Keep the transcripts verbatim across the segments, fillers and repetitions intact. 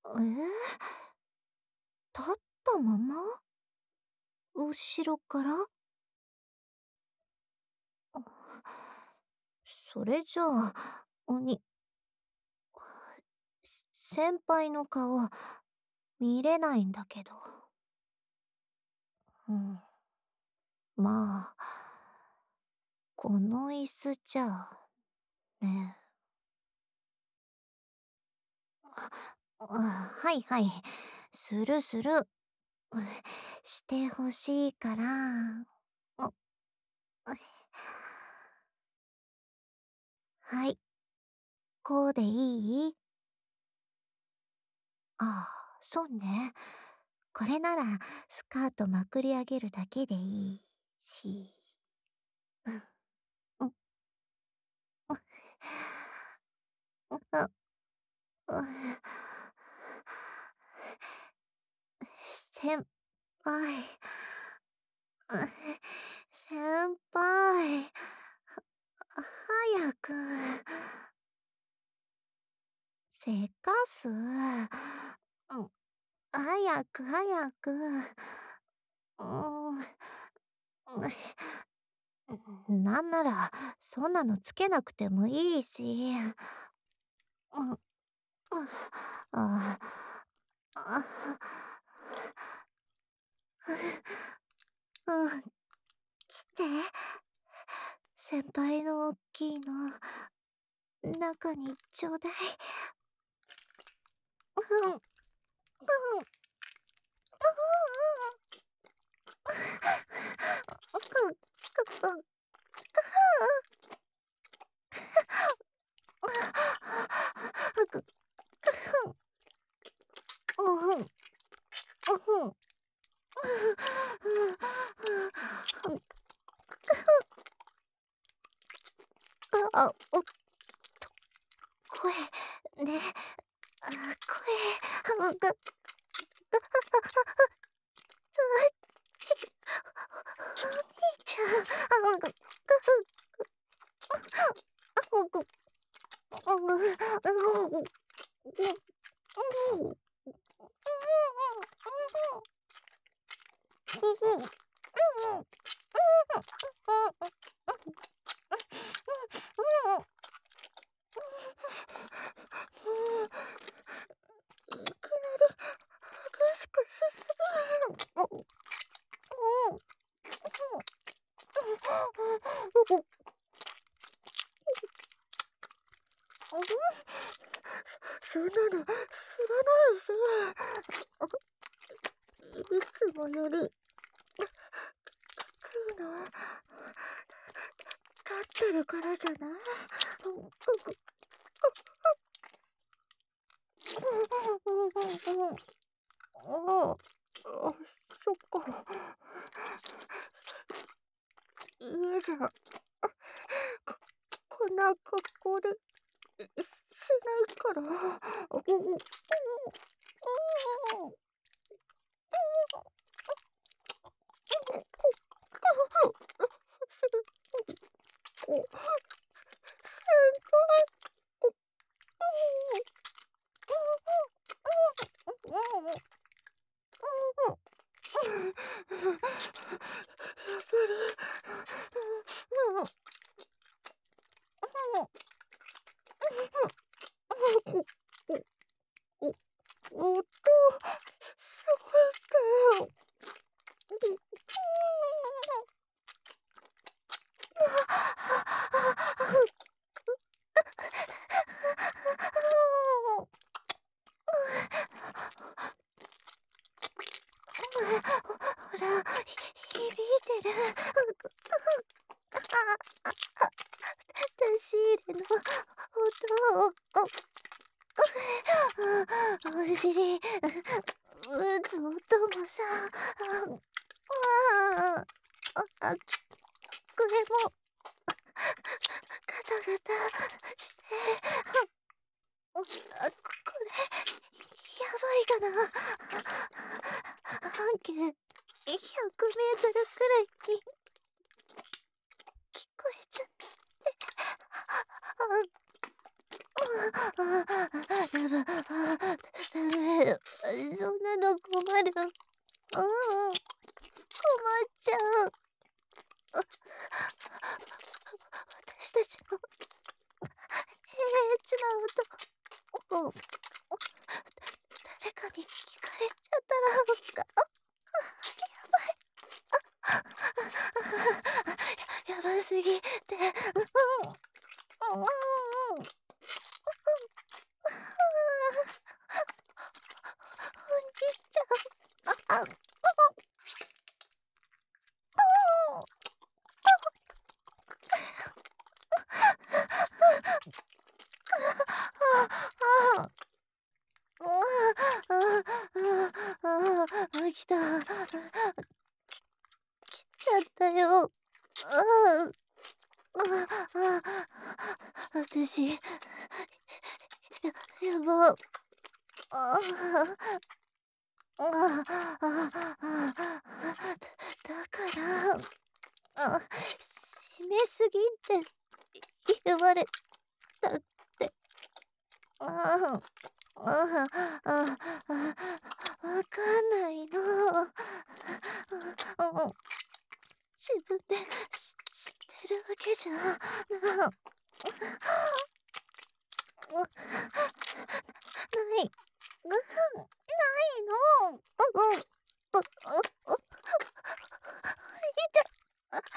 えー、立ったまま後ろから。それじゃあ、鬼、せ先輩の顔、見れないんだけど。うん。まあ、この椅子じゃ、ね。あ、はいはい。するする。うん、してほしいから。あ、はい。こうでいい？ああ、そうね。これならスカートまくり上げるだけでいいし。うん、うん、うん、うん、うん。先輩。うん、先輩。早く。せかす。うん、早く早く。うん、うん、なんなら、そんなのつけなくてもいいし。うん、うん、ああ、うん、来て。先輩のおっきいの、中にちょうだい。うん、うん、うん、うん、あ、お、声、ね、あ、声、が、お兄ちゃん、あ、ぐ、ぐ、ぐ、ぐ、いきなり激しくしすぎる。そんなの知らないし。いつもよりきついの立ってるからじゃない？ああ、そっか。家じゃ、こんな格好でしないから。やっぱり、お、音、すごいんだよ。ほら、ひ響いてる。出し入れの音を、お尻、打つ音もさ、ああ、机もガタガタして、あ、これ、やばいかな。半径ひゃくメートルくらいに聞こえちゃって。あ、あ、あ、やば、あ、ダメ誰かに聞かれちゃったら、ややばすぎて、うん、うんうんうん。お兄ちゃん。あ、あ、あ、来た。来ちゃったよ。ああ、あ、私、ややば。ああ、ああ、あ、だから、あ、締めすぎって言われたって。ああ、ああ、ああ、わかんないの。うん、自分でし知ってるわけじゃなない。うん、ないの。うんうん。ううう、いた。あ、や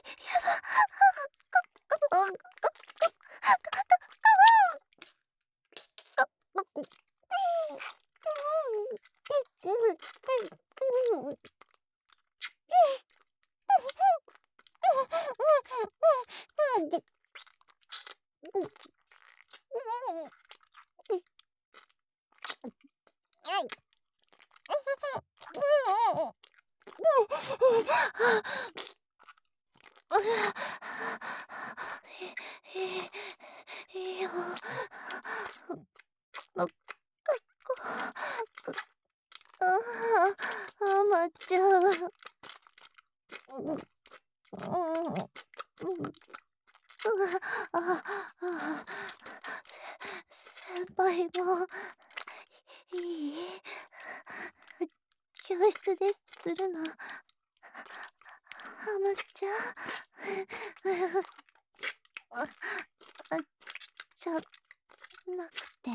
ば。うん、うん、うん、うん、うん。いいいよ。あ、ああ、まっちゃう。うん、うん、うん。ああ、あ、せ先輩もいい？教室でするの、ハマちゃん？あ、あ、じゃなくて、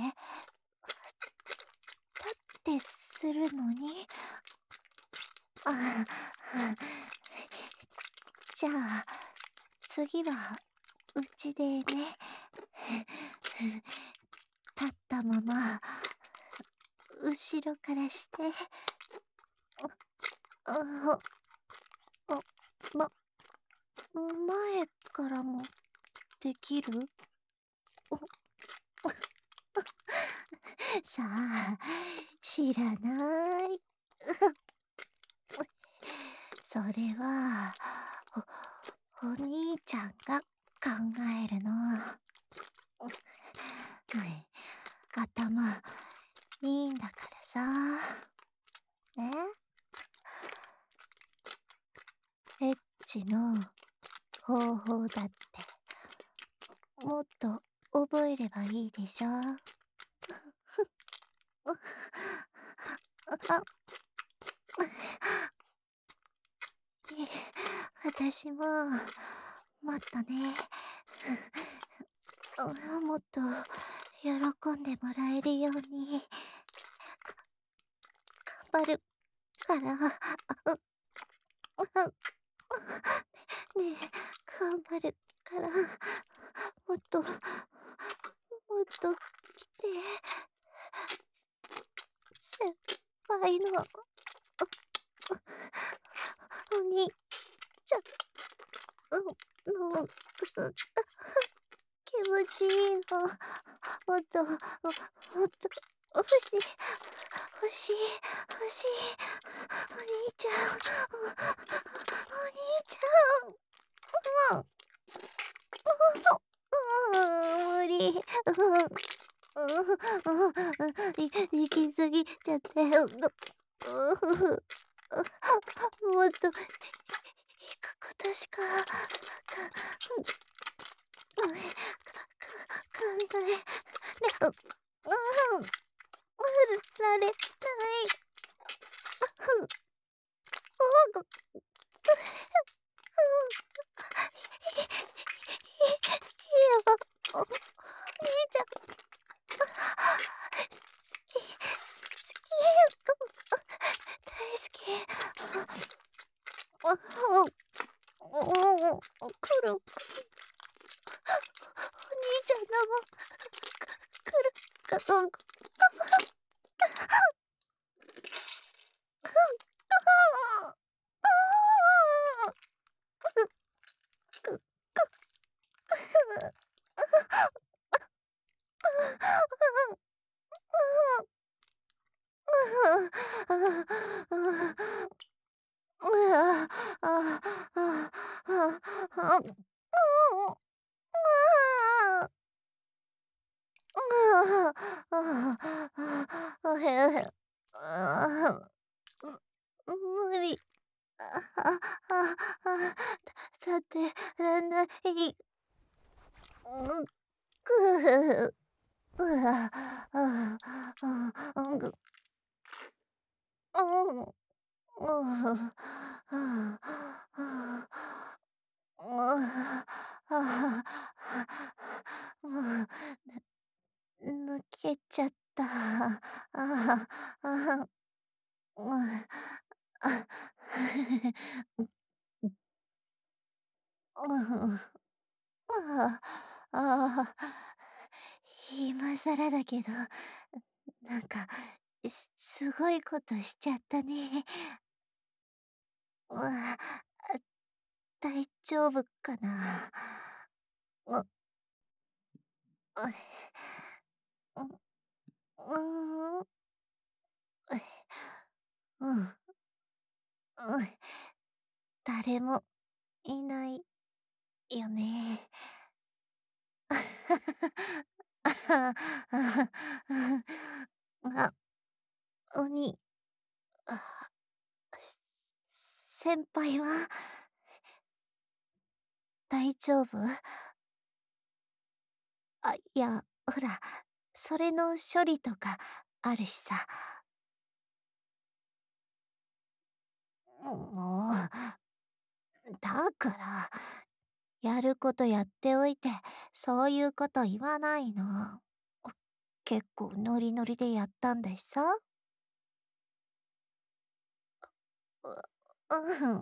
立ってするのに？あ、じゃあ、次はうちでね。立ったまま、後ろからして。ああ、あ、ま、前からもできる？さあ、知らない。それは、お、お兄ちゃんが考えるの。はい、頭、いいんだからさ。ね？エッチの方法だって、もっと覚えればいいでしょ。あ、私も、もっとね、もっと喜んでもらえるように、頑張るから。ねえ、頑張るから、もっと、もっと来て、先輩の、お兄ちゃんの、気持ちいいの。もっと、ももっと、欲しい、欲しい、欲しい。お兄ちゃん、お、お兄ちゃん。もう、うーん、無理。うん、うん、い行き過ぎちゃって。う、う、もっと行くことしか、か、か、考え、ね、う、うん、られない。ふ、うぐ、いいよ、お兄ちゃん。 る。お兄ちゃんらもく来るかどうか。無理。ああああ、立ってらんない。うん、くう。うわ、ああ、ああ、ぐ、うん、うん、ああ、ああ、ああ、もう、抜けちゃった。ああ、ああ、うん、あ、うん、ああ、ああ、今更だけど、なんか、すすごいことしちゃったね。うわ、大丈夫かな。う、う、う、うーん、うん、うん、誰もいないよね。あ、鬼、あ、し先輩は大丈夫？あ、いや、ほら、それの処理とかあるしさ。もう、だから、やることやっておいて、そういうこと言わないの。結構ノリノリでやったんだしさ。う、うん、うん、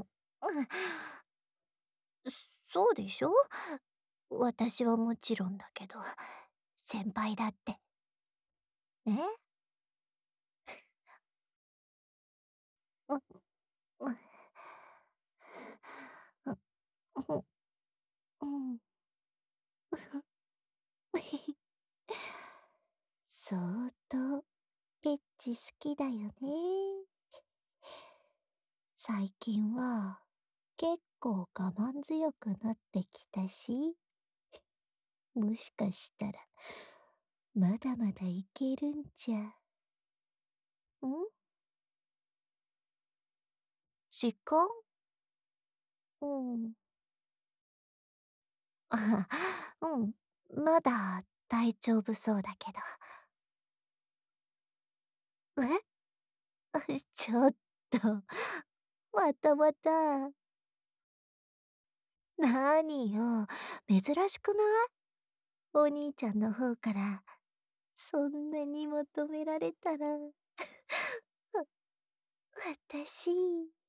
そうでしょ？私はもちろんだけど、先輩だって。ね？う、う、う、う、うん。相当、エッチ好きだよね。最近は、結構我慢強くなってきたし、もしかしたら、まだまだいけるんじゃ。ん？時間？うん。あ、うん。まだ大丈夫そうだけど。え？ちょっと、またまた。なによ、珍しくない？お兄ちゃんの方から、そんなに求められたら。わ私